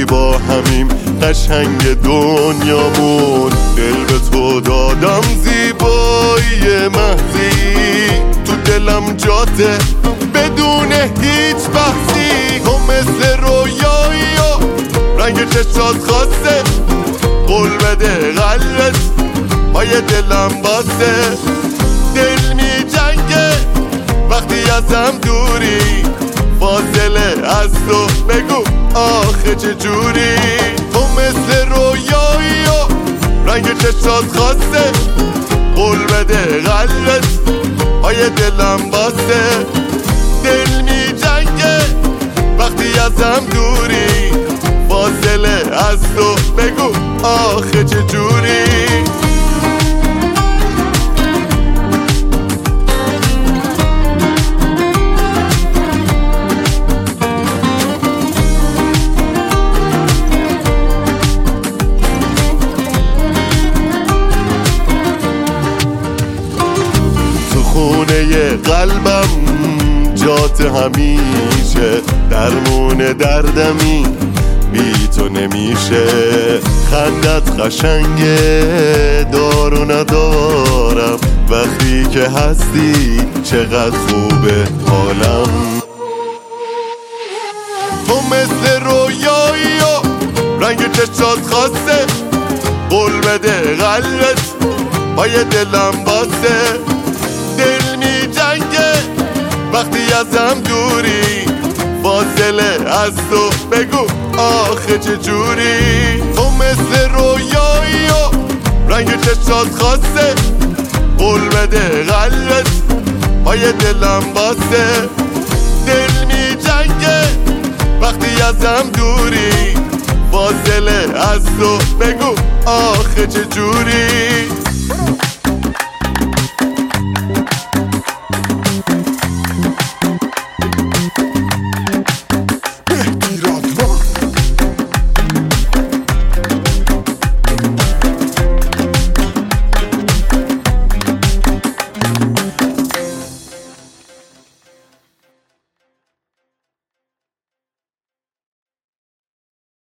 وقتی با همیم قشنگ دنیامون. دل به تو دادم زیبایی محضی، تو دلم جاته بدون هیچ بحثی. تو مثل رویایی و رنگ چشات خاصه، قول بده قلبت پای دلم باسه. دل می جنگه وقتی ازم دوری، فاصله از تو بگو آخه چجوری. تو مثل رویایی و رنگ چشات خاصه، قول بده قلبت پای دلم باسه. دل می جنگه وقتی ازم دوری، فاصله از تو بگو آخه چجوری. خونه قلبم جات همیشه، درمون دردمی بی تو نمیشه. خندت قشنگه دار و ندارم، وقتی که هستی چقدر خوبه حالم. تو مثل رویایی و رنگ چشات خاصه، قول بده قلبت پای دلم باسه. دل می جنگه وقتی ازم دوری، فاصله از تو بگو آخه چجوری. تو مثل رویایی و رنگ چشات خاصه، قول بده قلبت پای دلم باسه. دل می جنگه وقتی ازم دوری، فاصله از تو بگو آخه چجوری.